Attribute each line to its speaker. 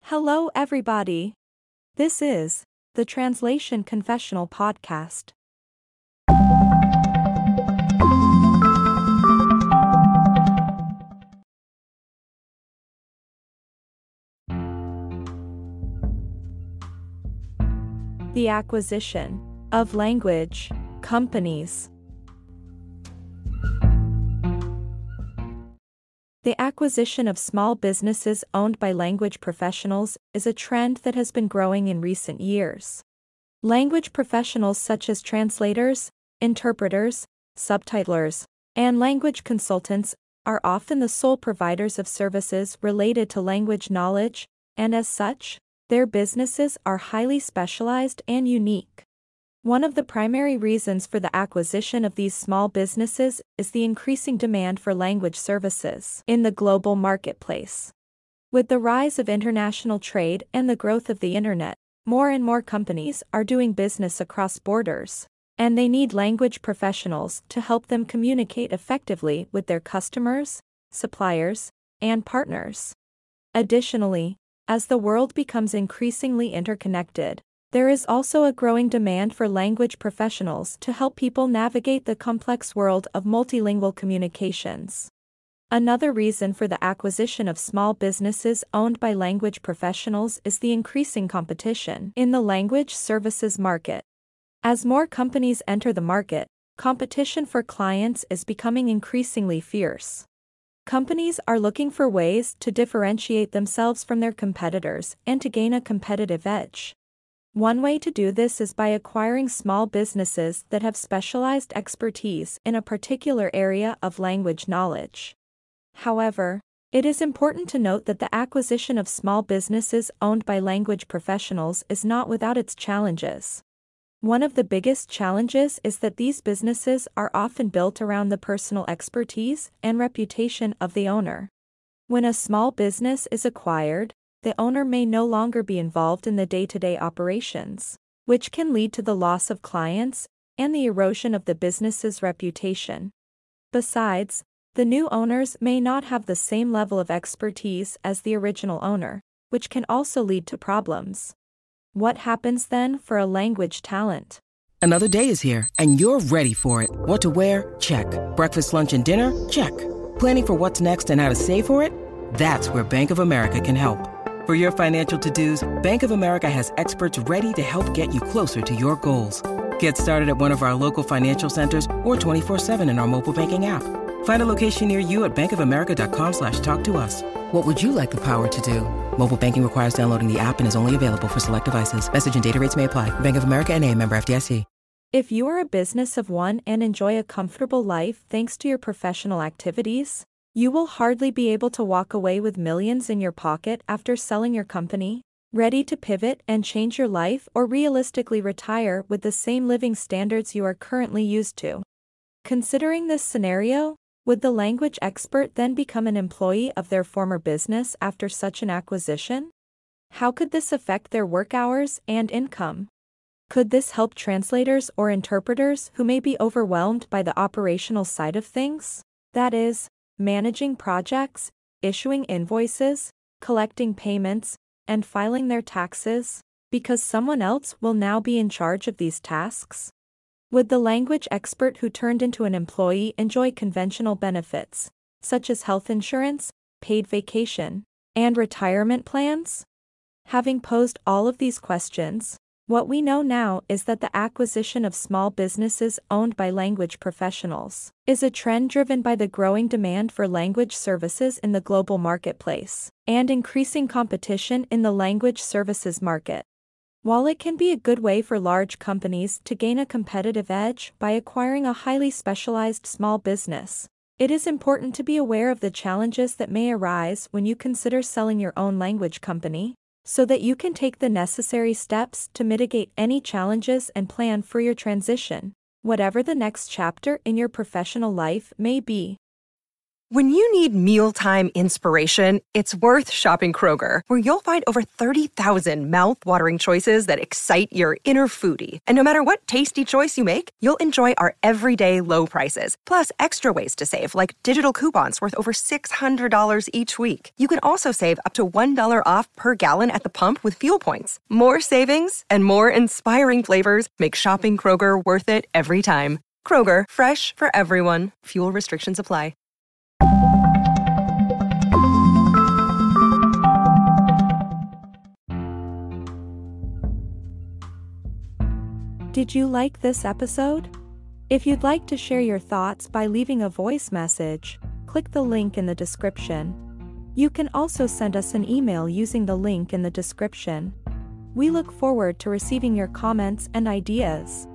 Speaker 1: Hello, everybody. This is the Translation Confessional Podcast. The acquisition of language companies. The acquisition of small businesses owned by language professionals is a trend that has been growing in recent years. Language professionals such as translators, interpreters, subtitlers, and language consultants are often the sole providers of services related to language knowledge, and as such, their businesses are highly specialized and unique. One of the primary reasons for the acquisition of these small businesses is the increasing demand for language services in the global marketplace. With the rise of international trade and the growth of the internet, more and more companies are doing business across borders, and they need language professionals to help them communicate effectively with their customers, suppliers, and partners. Additionally, as the world becomes increasingly interconnected, there is also a growing demand for language professionals to help people navigate the complex world of multilingual communications. Another reason for the acquisition of small businesses owned by language professionals is the increasing competition in the language services market. As more companies enter the market, competition for clients is becoming increasingly fierce. Companies are looking for ways to differentiate themselves from their competitors and to gain a competitive edge. One way to do this is by acquiring small businesses that have specialized expertise in a particular area of language knowledge. However, it is important to note that the acquisition of small businesses owned by language professionals is not without its challenges. One of the biggest challenges is that these businesses are often built around the personal expertise and reputation of the owner. When a small business is acquired, the owner may no longer be involved in the day-to-day operations, which can lead to the loss of clients and the erosion of the business's reputation. Besides, the new owners may not have the same level of expertise as the original owner, which can also lead to problems. What happens then for a language talent?
Speaker 2: Another day is here, and you're ready for it. What to wear? Check. Breakfast, lunch, and dinner? Check. Planning for what's next and how to save for it? That's where Bank of America can help. For your financial to-dos, Bank of America has experts ready to help get you closer to your goals. Get started at one of our local financial centers or 24/7 in our mobile banking app. Find a location near you at bankofamerica.com/talktous. What would you like the power to do? Mobile banking requires downloading the app and is only available for select devices. Message and data rates may apply. Bank of America N.A., member FDIC.
Speaker 1: If you are a business of one and enjoy a comfortable life thanks to your professional activities, you will hardly be able to walk away with millions in your pocket after selling your company, ready to pivot and change your life or realistically retire with the same living standards you are currently used to. Considering this scenario, would the language expert then become an employee of their former business after such an acquisition? How could this affect their work hours and income? Could this help translators or interpreters who may be overwhelmed by the operational side of things? That is, managing projects, issuing invoices, collecting payments, and filing their taxes, because someone else will now be in charge of these tasks? Would the language expert who turned into an employee enjoy conventional benefits, such as health insurance, paid vacation, and retirement plans? Having posed all of these questions, what we know now is that the acquisition of small businesses owned by language professionals is a trend driven by the growing demand for language services in the global marketplace and increasing competition in the language services market. While it can be a good way for large companies to gain a competitive edge by acquiring a highly specialized small business, it is important to be aware of the challenges that may arise when you consider selling your own language company, so that you can take the necessary steps to mitigate any challenges and plan for your transition, whatever the next chapter in your professional life may be.
Speaker 3: When you need mealtime inspiration, it's worth shopping Kroger, where you'll find over 30,000 mouth-watering choices that excite your inner foodie. And no matter what tasty choice you make, you'll enjoy our everyday low prices, plus extra ways to save, like digital coupons worth over $600 each week. You can also save up to $1 off per gallon at the pump with fuel points. More savings and more inspiring flavors make shopping Kroger worth it every time. Kroger, fresh for everyone. Fuel restrictions apply.
Speaker 1: Did you like this episode? If you'd like to share your thoughts by leaving a voice message, click the link in the description. You can also send us an email using the link in the description. We look forward to receiving your comments and ideas.